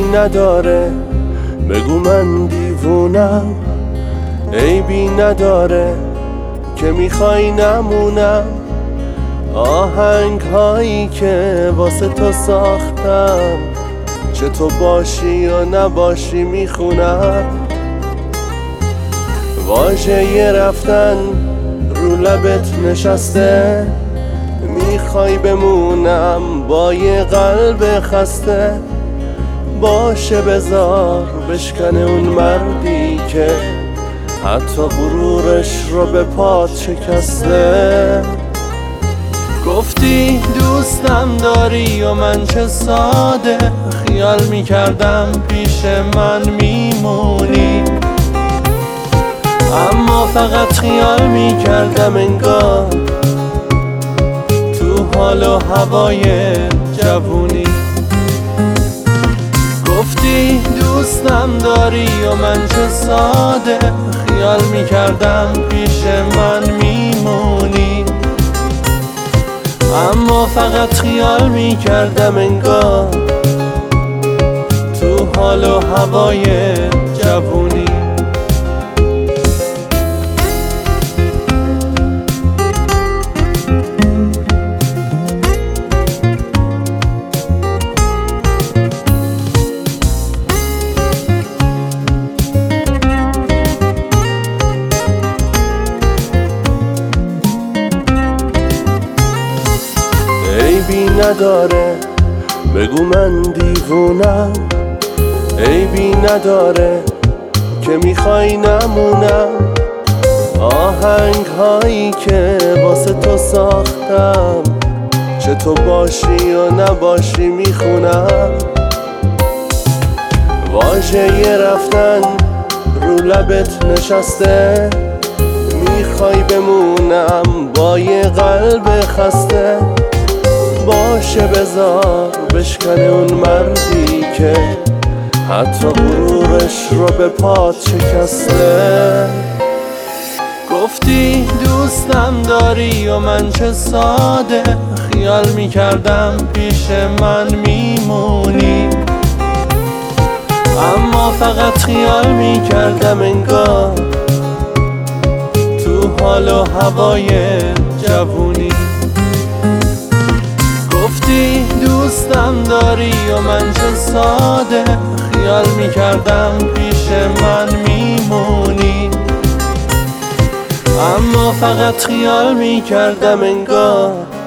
نداره، بگو من دیوونم. عیبی نداره که میخوای نمونم. آهنگ هایی که واسه تو ساختم، چه تو باشی یا نباشی میخونم. واژه رفتن رو لبت نشسته، میخوای بمونم با یه قلب خسته. باشه بذار بشکنه اون مردی که حتی غرورش رو به پات شکسته. گفتی دوستم داری و من چه ساده، خیال میکردم پیش من میمونی. اما فقط خیال میکردم انگار تو حال و هوای جوونی. گفتی دوستم داری و من چه ساده، خیال میکردم پیش من میمونی. اما فقط خیال میکردم انگار تو حال و هوای جوونی. عیبی نداره، بگو من دیوونم. عیبی نداره که میخوای نمونم. آهنگ هایی که واسه تو ساختم، چه تو باشی یا نباشی میخونم. واژه رفتن رو لبت نشسته، میخوای بمونم با یه قلب خسته. باشه بذار بشکنه اون مردی که حتی غرورش رو به پات شکسته. گفتی دوستم داری و من چه ساده، خیال میکردم پیش من میمونی. اما فقط خیال میکردم انگار تو حال و هوای جوونی. گفتی دوستم داری و من چه ساده، خیال میکردم پیش من میمونی. اما فقط خیال میکردم انگار